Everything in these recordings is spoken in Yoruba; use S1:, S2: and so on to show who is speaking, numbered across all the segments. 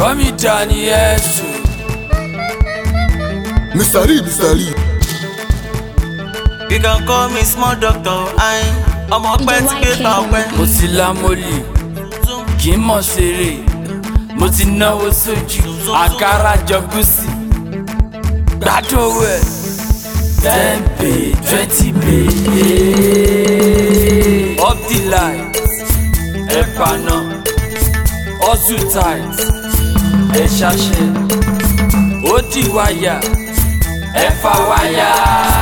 S1: Come Johnny Yesu.
S2: Mr. Lee, Mr. Lee.
S3: You can call me small doctor. I'm a pet to
S1: Mo ti la moli, kì í mọ̀ ṣeré. Mo ti náwó sójú, àkàrà jọgúsì. Gbádùn owó ẹ̀. 10 pay, 20 pay. Up the line, ẹ paná. Hustle tight, ẹ ṣaṣẹ. Ó di wáyà, ẹ fa wáyà.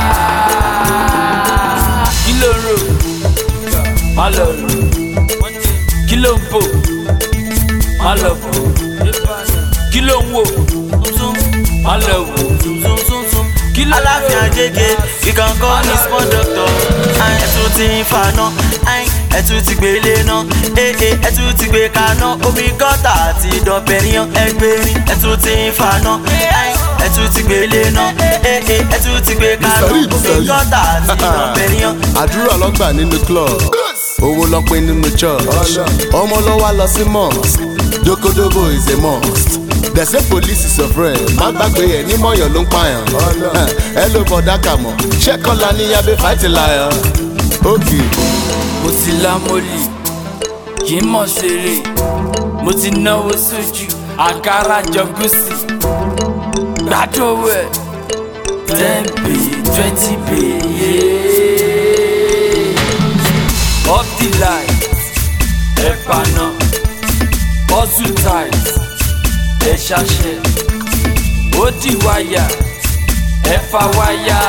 S1: Kí ló ń rò? Má lọ rò. Kí ló ń bò? Má lọ bò. Kí ló ń wò? Má lọ wò. Kí ló ń
S3: Aláfíà jẹ́gẹ́, you can call me small doctor. Ẹ̀tún ti ń faná, ẹ̀tún ti gbélé náà. Ẹ̀tún ti gbé kaná, omi gọ́tà àti ìdọ̀bẹ̀ríyàn ẹgbẹ̀rin. Ẹ̀tún ti ń faná, ẹ̀tún ti gbélé náà. Ẹ̀tún ti gbé kaná, omi gọ́tà àti ìdọ̀bẹ̀ríyàn.
S2: Àdúrà lọ́gbà nínú club, owó lọ́pẹ́ nínú church. Ọmọ ló wá lọ sí mosque, Dokodobo is a must. They say police is your friend, má gbàgbé ẹ̀ ní mọ̀yàn ló ń pààyàn. Hello bọ̀dá kàmọ́, ṣé kọ́lá ní yabẹ́ fight lion? Okay.
S1: Mo ti la moli, kì í mọ̀ ṣeré. Mo ti náwó sójú, àkàrà jọgúsì. Gbádùn owó ẹ̀. 10 pay, 20 pay. Up the line, ẹ paná. Hustle tight, ẹ ṣaṣẹ. Ó di wáyà, ẹ fa wáyà.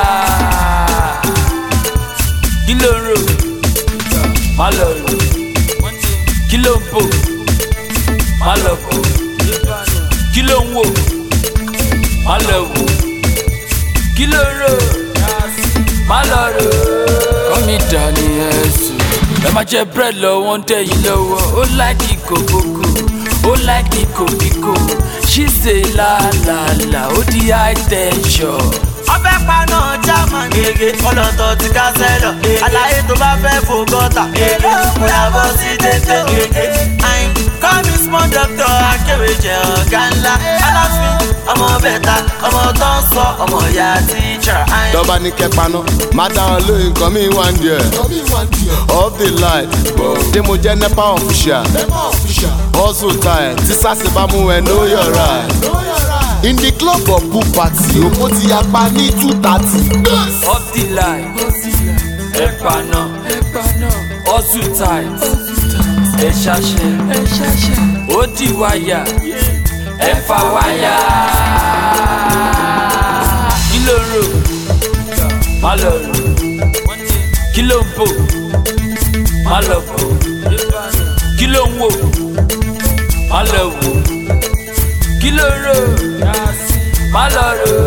S1: Kí ló ń rò? Má lọ rò. Kí ló ń bò? Má lọ bò. Kí ló ń wò? Má lọ wò. Kí ló ń rò? Má lọ rò. Come Johnny Yesu. Ẹ má jẹ bread lọ́wọ́ ń tẹ̀yìn lọ́wọ́. Ó láìkì kòkòkò, ó láìkì kòbíkò. She say la la la, ó di high tension.
S3: Ọbẹ̀ paná German gègé, ọlọ́tọ̀ ti ká sẹ́lọ̀. Àlàyé tó bá fẹ́ fò gọ́tà. Bóyá bọ́ sí tètè gègé. Call me small doctor, akéwì jẹ ọ̀gá ńlá. Aláfin, ọmọ bẹ̀ta, ọmọ tó ń sọ, ọmọ ìyá teacher.
S2: Tọ́ba ní kẹpaná, má dá wọn lóyún nǹkan mi wá ń díẹ̀. Off the light, ṣé mo jẹ́ nepa official? Hustle tight, tí sásì bá mú ẹ know your right. In the club of pool party, òpó ti yapa ní 2:30.
S1: Up the line, ẹ paná. Hustle tight, ẹ ṣaṣẹ. Ó di wáyà, ẹ fa wáyà. Kí ló ń rò? Má lọ rò. Kí ló ń bò? Má lọ bò. Kí ló ń wò? Má lọ wò. Kí ló ń rò? Má lọ rò.